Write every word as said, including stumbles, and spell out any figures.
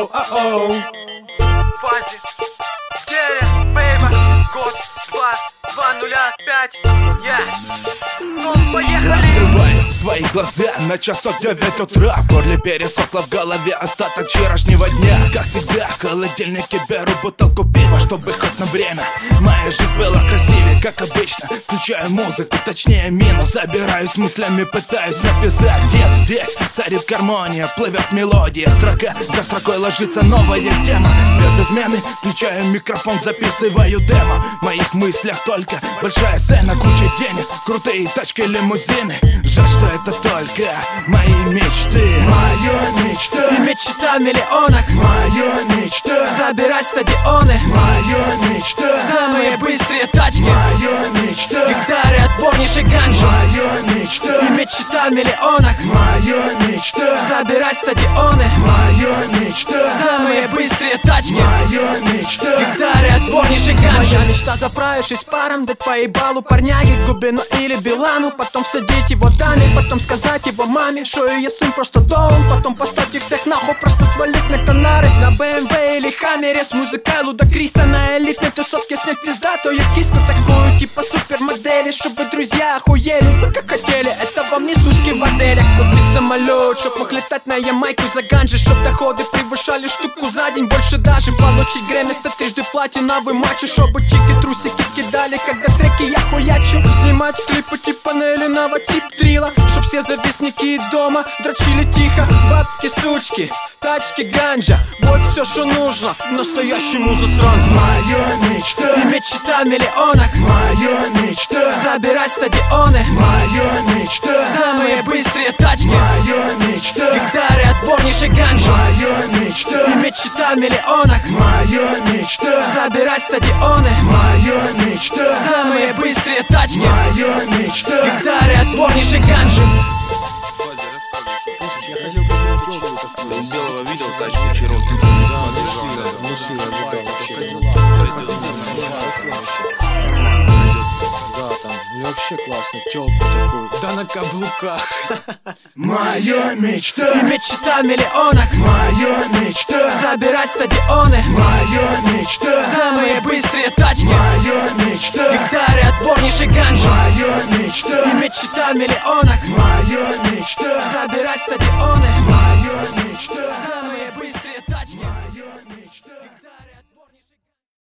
оу, оу. Фази в деле, бейба. Год, два, два нуля пять. Я, ну поехали. Открываю свои глаза на часов девять утра. В горле пересохло, в голове остаток вчерашнего дня. Как всегда, в холодильнике беру бутылку пива, чтобы хоть на время моя жизнь была красивее, как обычно. Включаю музыку, точнее минус. Собираюсь мыслями, пытаюсь написать. Дед, здесь царит гармония, плывет мелодия. Строка за строкой ложится новая тема. Без измены включаю микрофон, записываю демо. В моих мыслях только большая сцена, куча денег, крутые тачки, лимузины. Жаль, что это только мои мечты. Моя мечта И мечта о миллионах. Моя мечта Забирать стадионы. Моя мечта Самые быстрые тачки. Моя мечта Гектары отборнейшей ганжи. Моя мечта И мечта о миллионах. Моя мечта Забирать стадионы. Моя мечта Самые быстрые тачки. Моя мечта Гектары отборнейшей ганжи. Моя мечта, заправившись паром, дать по ебалу парняге, Губину или Билану. Потом всадить его даме, потом сказать его маме, что я сын просто доун. Потом поставить их всех нахуй, просто свалить на Канары. На бэ эм вэ или Хаммере с музыкой Лудакриса. На элитной тусовке снять пиздатую киску такую, типа супермодели, чтобы друзья охуели. Вы как хотели, это вам не сучки в отелях. Купить самолет, чтоб мог летать на Ямайку за ганжи, чтоб доходы превышали штуку за день, больше даже. Получить Грэмми, стать трижды платиновый матчу, чтобы чики трусики кидали, когда треки я хуячу. Снимать клипы типа Неллиного, тип дрила, чтоб все завистники дома дрочили тихо. Бабки, сучки, тачки, ганжа, вот все, что нужно настоящему засранцу. Моя мечта И мечта о миллионах. Моя мечта Забирать стадионы. Моя мечта Самые быстрые тачки. Моя мечта Гектары отборнейшей ганжи. Моя мечта И мечта о миллионах. Моя мечта Забирать стадионы. Моя мечта Самые быстрые тачки. Моя мечта Гектары отборнейшей ганжи. Слушай, я хотел какую-то тёлку такую. Белого видел, значит, вечером. Да, там, или вообще классно, тёлку такую. Да на каблуках. Моя мечта И мечта о миллионах. Моя мечта Забирать стадионы. Моя мечта Самые быстрые тачки. Моя мечта Гектары отборнейшей ганжи. Моя мечта И мечта о миллионах. Моя мечта Забирать стадионы.